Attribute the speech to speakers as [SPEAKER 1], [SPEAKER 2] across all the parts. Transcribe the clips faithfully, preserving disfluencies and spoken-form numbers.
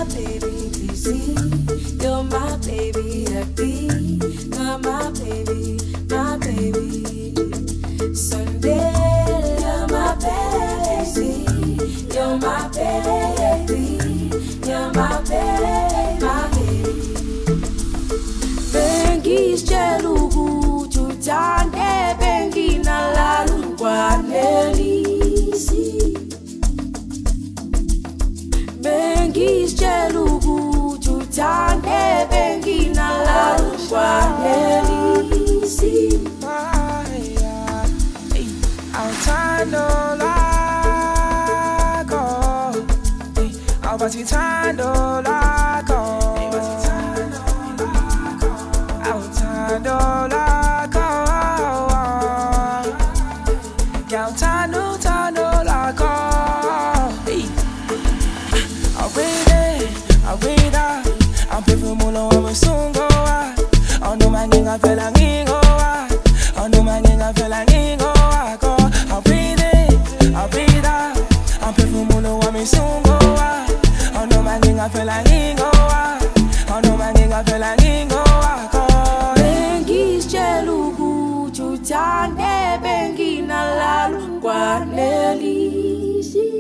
[SPEAKER 1] baby, Lizzy. You're my baby, Agdi. You're my baby, my baby. Sunday, you're my baby, Lizzy. You're my baby, Agdi. You're my baby, my baby. Bengi chelugu tutande bengi na lalu kwanelisi. Bengi chelugu tutande bengi na lalu kwanelisi.
[SPEAKER 2] Altando lago, Albatitando lago, Altando lago, Galtano tando lago. I'll wait there, I'll wait out. I'm perfect, mulo, I'm a sungo. I know my nigga, I feel like ningo. I know my nigga, I feel like ningo. I'll breathe in, I'll breathe out. I'm perfect, mulo, I'm a sungo. I know my nigga, I feel like ningo. I know my nigga, I feel like ningo.
[SPEAKER 1] Bengi chelugu tutande bengi na lalu kwanelisi.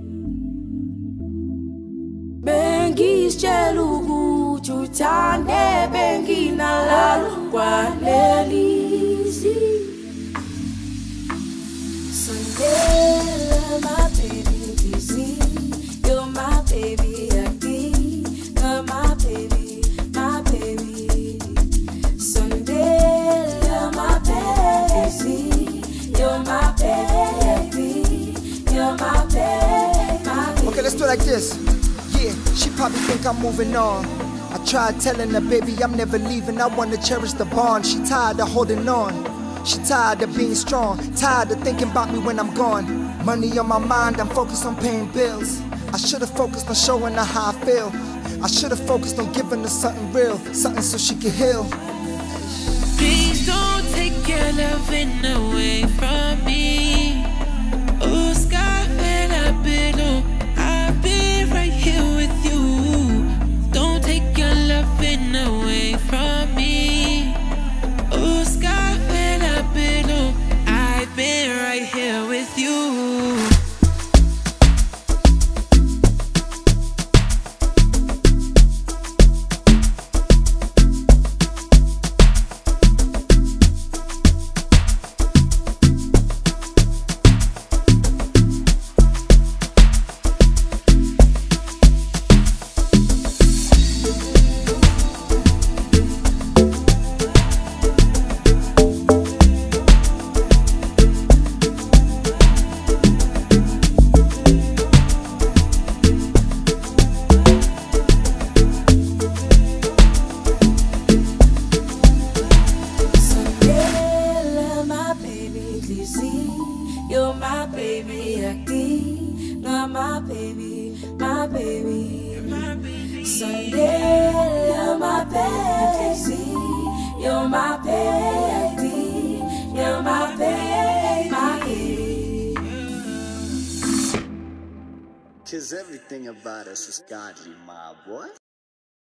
[SPEAKER 1] Bengi chelugu tutande bengi na lalu kwanelisi. Sunday, my baby, Lizzy. You're my baby, Agdi. You're my baby, my baby. Sunday, you're my baby, Lizzy. You're my baby, Agdi. You're my baby, my baby.
[SPEAKER 3] Okay, let's do it like this. Yeah, she probably think I'm moving on. I tried telling her, baby, I'm never leaving. I wanna cherish the bond. She tired of holding on. She tired of being strong. Tired of thinking about me when I'm gone. Money on my mind, I'm focused on paying bills. I should've focused on showing her how I feel. I should've focused on giving her something real, something so she could heal.
[SPEAKER 4] Please don't take your loving away from me. Oh, sky when I've been on, I've been right here with you. Don't take your loving away from me. Oh, sky when I've been on, I've been right here with you.
[SPEAKER 1] You're my baby, Agdi. You're my baby, my baby. Sunday, you're my baby. You're my baby, you're my baby, my baby.
[SPEAKER 5] 'Cause everything about us is godly, my boy.